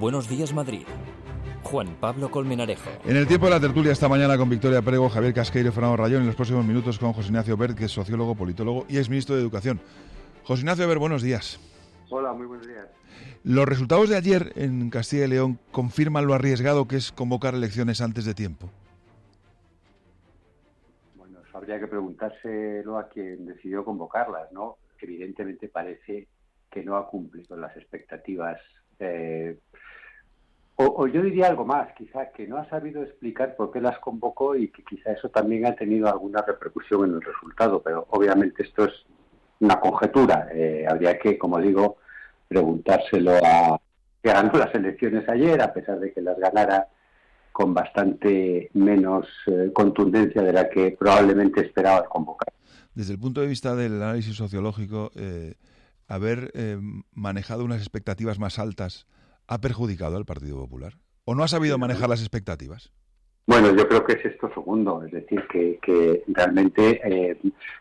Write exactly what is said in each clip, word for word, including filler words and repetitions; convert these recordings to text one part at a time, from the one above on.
Buenos Días Madrid. Juan Pablo Colmenarejo. En el tiempo de la tertulia esta mañana con Victoria Prego, Javier Casqueiro y Fernando Rayón, en los próximos minutos con José Ignacio Bert, que es sociólogo, politólogo y exministro de Educación. José Ignacio Bert, buenos días. Hola, muy buenos días. Los resultados de ayer en Castilla y León confirman lo arriesgado que es convocar elecciones antes de tiempo. Bueno, eso habría que preguntárselo a quien decidió convocarlas, ¿no? Evidentemente parece que no ha cumplido las expectativas. Eh, o, o yo diría algo más, quizá que no ha sabido explicar por qué las convocó y que quizá eso también ha tenido alguna repercusión en el resultado, pero obviamente esto es una conjetura. Eh, habría que, como digo, preguntárselo a que ganó las elecciones ayer, a pesar de que las ganara con bastante menos eh, contundencia de la que probablemente esperaba el convocar. Desde el punto de vista del análisis sociológico, eh, haber eh, manejado unas expectativas más altas ha perjudicado al Partido Popular, ¿o no ha sabido manejar las expectativas? Bueno, yo creo que es esto segundo, es decir, que, que realmente eh,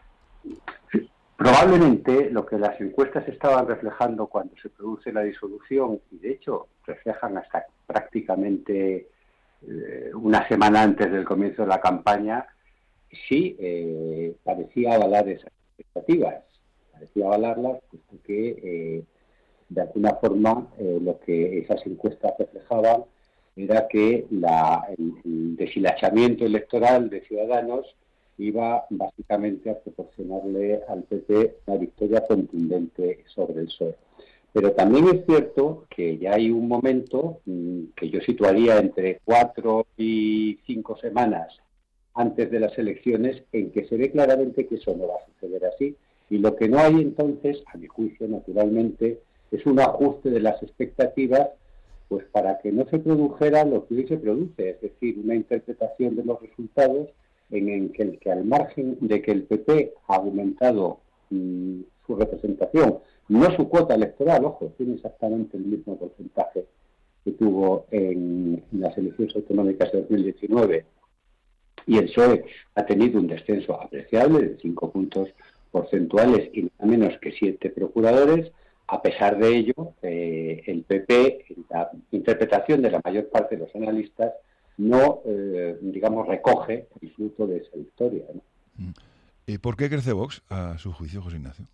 probablemente lo que las encuestas estaban reflejando cuando se produce la disolución, y de hecho reflejan hasta prácticamente eh, una semana antes del comienzo de la campaña, sí eh, parecía avalar esas expectativas, parecía avalarlas, puesto que eh, de alguna forma eh, lo que esas encuestas reflejaban era que la, el, el deshilachamiento electoral de Ciudadanos iba básicamente a proporcionarle al P P una victoria contundente sobre el P S O E. Pero también es cierto que ya hay un momento mmm, que yo situaría entre cuatro y cinco semanas antes de las elecciones en que se ve claramente que eso no va a suceder así. Y lo que no hay entonces, a mi juicio, naturalmente, es un ajuste de las expectativas pues para que no se produjera lo que hoy se produce, es decir, una interpretación de los resultados en el que, el que al margen de que el P P ha aumentado mmm, su representación, no su cuota electoral, ojo, tiene exactamente el mismo porcentaje que tuvo en, en las elecciones autonómicas de dos mil diecinueve, y el P S O E ha tenido un descenso apreciable de cinco puntos porcentuales y nada menos que siete procuradores. A pesar de ello, eh, el P P, en la interpretación de la mayor parte de los analistas, no, eh, digamos, recoge el fruto de esa victoria, ¿no? ¿Y por qué crece Vox, a su juicio, José Ignacio?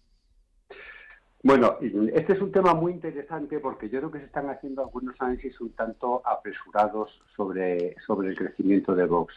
Bueno, este es un tema muy interesante porque yo creo que se están haciendo algunos análisis un tanto apresurados sobre, sobre el crecimiento de Vox.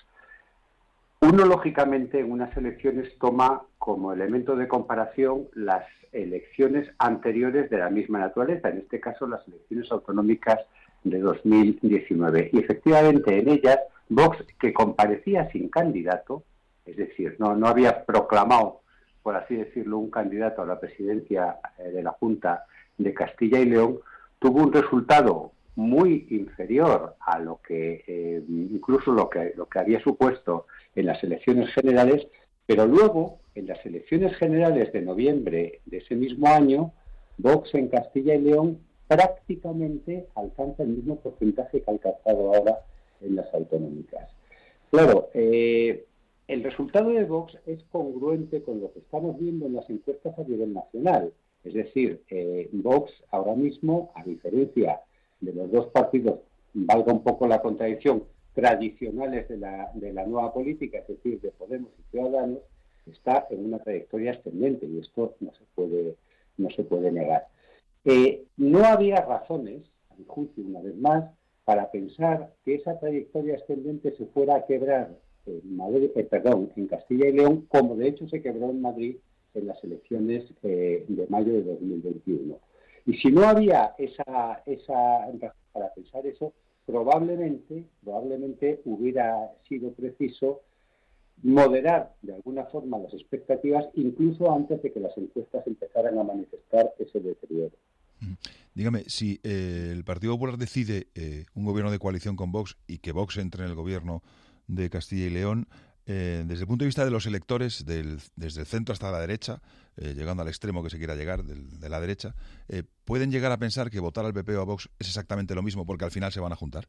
Uno, lógicamente, en unas elecciones toma como elemento de comparación las elecciones anteriores de la misma naturaleza, en este caso las elecciones autonómicas de dos mil diecinueve. Y efectivamente en ellas, Vox, que comparecía sin candidato, es decir, no, no había proclamado, por así decirlo, un candidato a la presidencia de la Junta de Castilla y León, tuvo un resultado muy inferior a lo que, eh, incluso lo que, lo que había supuesto en las elecciones generales, pero luego, en las elecciones generales de noviembre de ese mismo año, Vox en Castilla y León prácticamente alcanza el mismo porcentaje que ha alcanzado ahora en las autonómicas. Claro, eh, el resultado de Vox es congruente con lo que estamos viendo en las encuestas a nivel nacional. Es decir, eh, Vox ahora mismo, a diferencia de los dos partidos, valga un poco la contradicción, tradicionales de la, de la nueva política, es decir, de Podemos y Ciudadanos, está en una trayectoria ascendente y esto no se puede, no se puede negar. Eh, no había razones, a mi juicio, una vez más, para pensar que esa trayectoria ascendente se fuera a quebrar en Madrid, eh, perdón, en Castilla y León, como de hecho se quebró en Madrid en las elecciones eh, de mayo de dos mil veintiuno. Y si no había esa, esa razón para pensar eso, probablemente, probablemente hubiera sido preciso moderar de alguna forma las expectativas, incluso antes de que las encuestas empezaran a manifestar ese deterioro. Dígame, si eh, el Partido Popular decide eh, un gobierno de coalición con Vox y que Vox entre en el gobierno de Castilla y León, eh, desde el punto de vista de los electores, del, desde el centro hasta la derecha, eh, llegando al extremo que se quiera llegar, del, de la derecha, eh, ¿pueden llegar a pensar que votar al P P o a Vox es exactamente lo mismo porque al final se van a juntar?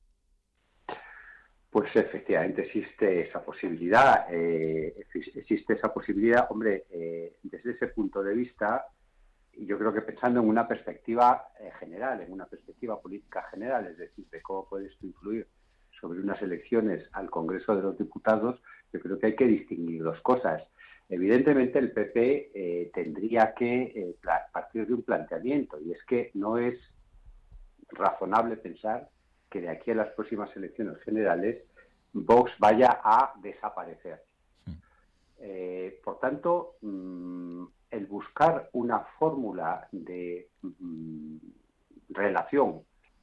Pues efectivamente existe esa posibilidad, eh, existe esa posibilidad, hombre, eh, desde ese punto de vista, yo creo que pensando en una perspectiva eh, general, en una perspectiva política general, es decir, de cómo puede esto influir sobre unas elecciones al Congreso de los Diputados, yo creo que hay que distinguir dos cosas. Evidentemente el P P eh, tendría que eh, partir de un planteamiento, y es que no es razonable pensar que de aquí a las próximas elecciones generales Vox vaya a desaparecer. Eh, por tanto, mmm, el buscar una fórmula de mmm, relación,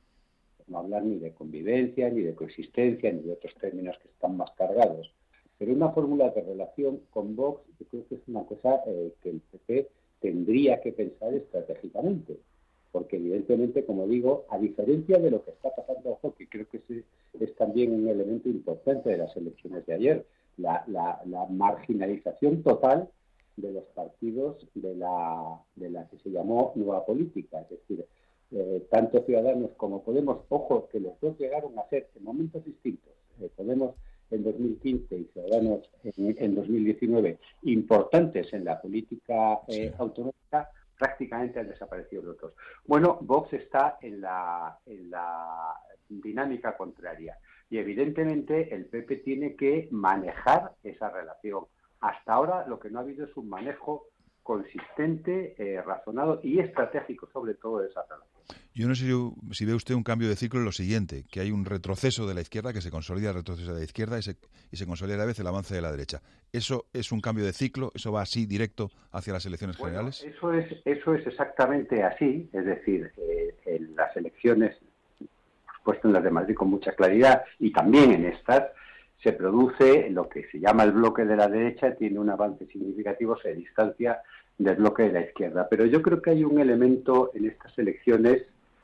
no hablar ni de convivencia, ni de coexistencia, ni de otros términos que están más cargados, pero una fórmula de relación con Vox, yo creo que es una cosa eh, que el P P tendría que pensar estratégicamente, porque evidentemente, como digo, a diferencia de lo que está pasando, ojo, que creo que es, es también un elemento importante de las elecciones de ayer, la, la, la marginalización total de los partidos de la, de la que se llamó Nueva Política, es decir, eh, tanto Ciudadanos como Podemos, ojo, que los dos llegaron a ser en momentos distintos, eh, Podemos en dos mil quince y Ciudadanos en, en dos mil diecinueve, importantes en la política eh, sí. autonómica, prácticamente han desaparecido los dos. Bueno, Vox está en la, en la dinámica contraria y evidentemente el P P tiene que manejar esa relación. Hasta ahora lo que no ha habido es un manejo consistente, eh, razonado y estratégico sobre todo de esa relación. Yo no sé si, si ve usted un cambio de ciclo en lo siguiente, que hay un retroceso de la izquierda, que se consolida el retroceso de la izquierda y se, y se consolida a la vez el avance de la derecha. ¿Eso es un cambio de ciclo? ¿Eso va así directo hacia las elecciones bueno, generales? Eso es, eso es exactamente así, es decir, eh, en las elecciones, por supuesto en las de Madrid con mucha claridad y también en estas, se produce lo que se llama el bloque de la derecha, tiene un avance significativo, se distancia del bloque de la izquierda. Pero yo creo que hay un elemento en estas elecciones,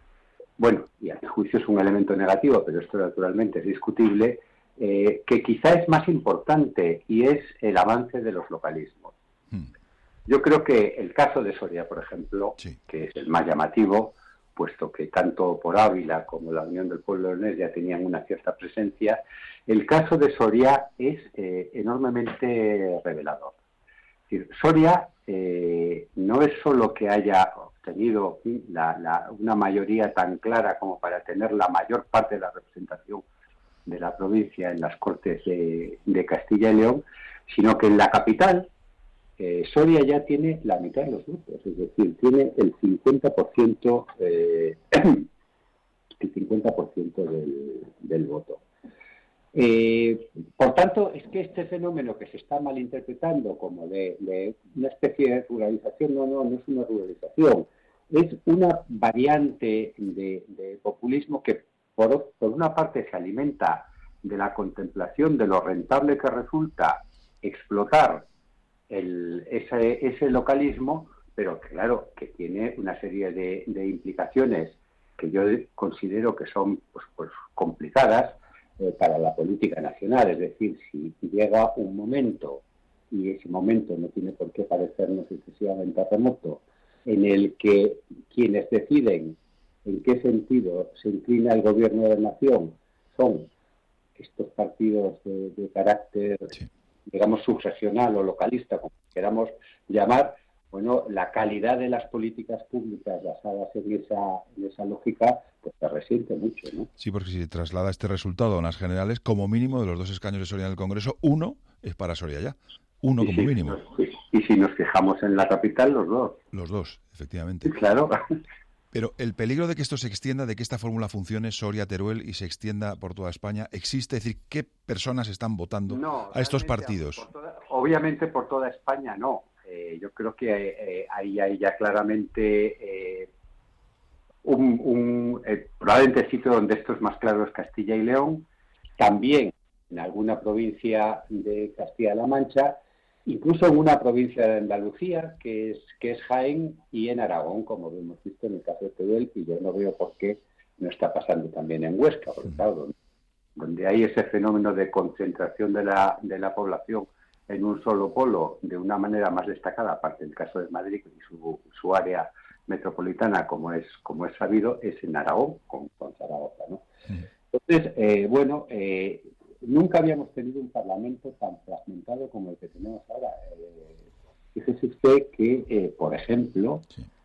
bueno, y a mi juicio es un elemento negativo, pero esto naturalmente es discutible, eh, que quizá es más importante y es el avance de los localismos. Hmm. Yo creo que el caso de Soria, por ejemplo, sí. que es el más llamativo, puesto que tanto por Ávila como la Unión del Pueblo Leonés ya tenían una cierta presencia, el caso de Soria es eh, enormemente revelador. Es decir, Soria eh, no es solo que haya obtenido la, la, una mayoría tan clara como para tener la mayor parte de la representación de la provincia en las Cortes de, de Castilla y León, sino que en la capital eh, Soria ya tiene la mitad de los votos, es decir, tiene el cincuenta por ciento, eh, el cincuenta por ciento del, del voto. Eh, por tanto, es que este fenómeno que se está malinterpretando como de, de una especie de ruralización, no, no, no es una ruralización, es una variante de, de populismo que por, por una parte se alimenta de la contemplación de lo rentable que resulta explotar el, ese, ese localismo, pero claro, que tiene una serie de, de implicaciones que yo considero que son pues, pues complicadas eh, para la política nacional. Es decir, si llega un momento, y ese momento no tiene por qué parecernos excesivamente remoto, en el que quienes deciden en qué sentido se inclina el gobierno de la nación son estos partidos de, de carácter, sí. digamos, subregional o localista, como queramos llamar, bueno, la calidad de las políticas públicas basadas en esa, en esa lógica, pues se resiente mucho, ¿no? Sí, porque si se traslada este resultado a las generales, como mínimo de los dos escaños de Soria en el Congreso, uno es para Soria ya. Uno y como si, mínimo. Y si nos fijamos en la capital, los dos. Los dos, efectivamente. Sí, claro. Pero el peligro de que esto se extienda, de que esta fórmula funcione, Soria, Teruel, y se extienda por toda España, ¿existe? Es decir, ¿qué personas están votando no, a estos partidos? Por toda, obviamente por toda España no. Eh, yo creo que eh, ahí hay ya claramente eh, un, un eh, probablemente el sitio donde esto es más claro es Castilla y León, también en alguna provincia de Castilla-La Mancha, incluso en una provincia de Andalucía, que es que es Jaén, y en Aragón, como hemos visto en el caso de Teruel, y yo no veo por qué no está pasando también en Huesca, porque claro, donde, donde hay ese fenómeno de concentración de la, de la población en un solo polo de una manera más destacada, aparte del caso de Madrid y su, su área metropolitana, como es como es sabido, es en Aragón, con, con Zaragoza, ¿no? Sí. Entonces, eh, bueno, eh, nunca habíamos tenido un parlamento tan fragmentado como el que tenemos ahora. Eh, fíjese usted que, eh, por ejemplo, sí.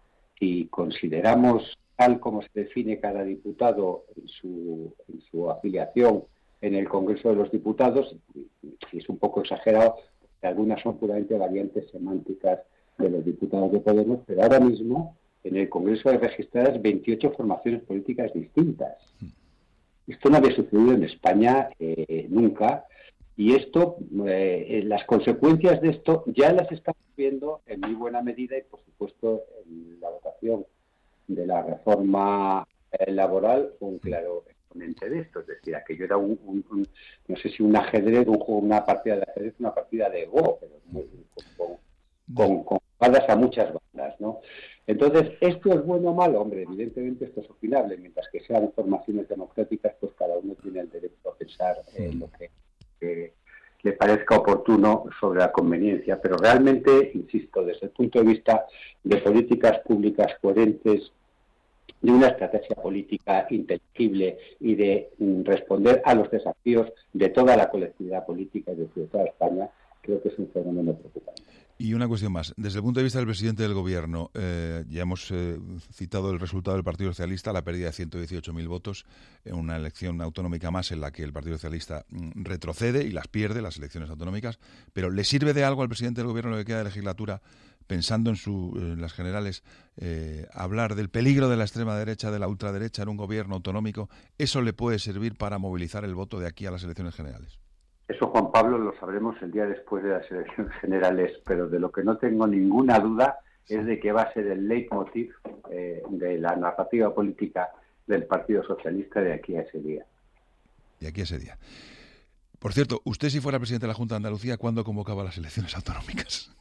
si consideramos tal como se define cada diputado en su, en su afiliación en el Congreso de los Diputados, si es un poco exagerado, porque algunas son puramente variantes semánticas de los diputados de Podemos, pero ahora mismo en el Congreso hay registradas veintiocho formaciones políticas distintas. Esto no había sucedido en España eh, nunca, y esto, eh, las consecuencias de esto ya las estamos viendo en muy buena medida y, por supuesto, en la votación de la reforma eh, laboral fue un claro exponente de esto. Es decir, aquello era un, un, un no sé si un ajedrez, un juego, una partida de ajedrez, una partida de Go, pero muy, con, con, con bandas a muchas bandas, ¿no? Entonces, ¿esto es bueno o malo? Hombre, evidentemente esto es opinable. Mientras que sean formaciones democráticas, pues cada uno tiene el derecho a pensar en eh, lo que eh, le parezca oportuno sobre la conveniencia. Pero realmente, insisto, desde el punto de vista de políticas públicas coherentes, de una estrategia política inteligible y de mm, responder a los desafíos de toda la colectividad política y de toda España, creo que es un fenómeno preocupante. Y una cuestión más. Desde el punto de vista del presidente del Gobierno, eh, ya hemos eh, citado el resultado del Partido Socialista, la pérdida de ciento dieciocho mil votos en una elección autonómica más en la que el Partido Socialista mm, retrocede y las pierde, las elecciones autonómicas. Pero ¿le sirve de algo al presidente del Gobierno lo que queda de legislatura, pensando en, su, en las generales, eh, hablar del peligro de la extrema derecha, de la ultraderecha en un gobierno autonómico? ¿Eso le puede servir para movilizar el voto de aquí a las elecciones generales? Eso, Juan Pablo, lo sabremos el día después de las elecciones generales, pero de lo que no tengo ninguna duda es de que va a ser el leitmotiv eh, de la narrativa política del Partido Socialista de aquí a ese día. De aquí a ese día. Por cierto, usted, si fuera presidente de la Junta de Andalucía, ¿cuándo convocaba las elecciones autonómicas?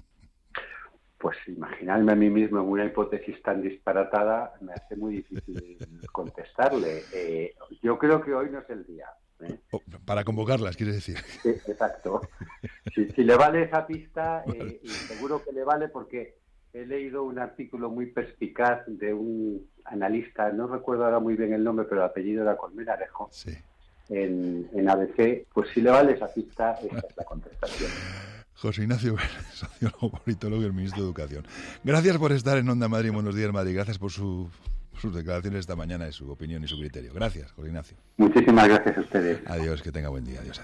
Pues imaginarme a mí mismo en una hipótesis tan disparatada me hace muy difícil contestarle. Eh, yo creo que hoy no es el día. ¿Eh? Para convocarlas, quiere decir. Sí, exacto. Si, si le vale esa pista, vale. eh, y seguro que le vale porque he leído un artículo muy perspicaz de un analista, no recuerdo ahora muy bien el nombre, pero el apellido era Colmenarejo, sí. en, en A B C, pues si le vale esa pista, esa es la contestación. José Ignacio Vélez, sociólogo, politólogo y el ministro de Educación. Gracias por estar en Onda Madrid, Buenos Días Madrid. Gracias por su, sus declaraciones esta mañana y su opinión y su criterio. Gracias, José Ignacio. Muchísimas gracias a ustedes. Adiós, que tenga buen día. Adiós.